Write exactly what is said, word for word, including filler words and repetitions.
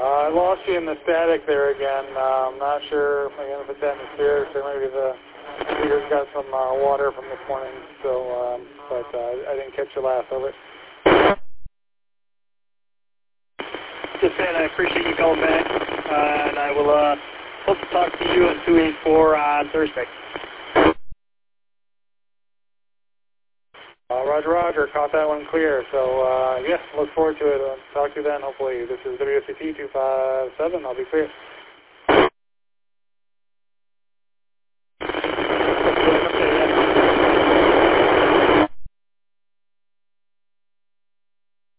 Uh, I lost you in the static there again. Uh, I'm not sure again, if it's atmospheric or maybe the computer's got some uh, water from this morning. So, um, but uh, I didn't catch you last. Over. Just saying, I appreciate you calling back, uh, and I will uh, hope to talk to you at two eighty-four on Thursday. Uh, Roger, Roger. Caught that one clear. So, uh, yeah, look forward to it. I'll talk to you then, hopefully. This is W S C T two five seven. I'll be clear.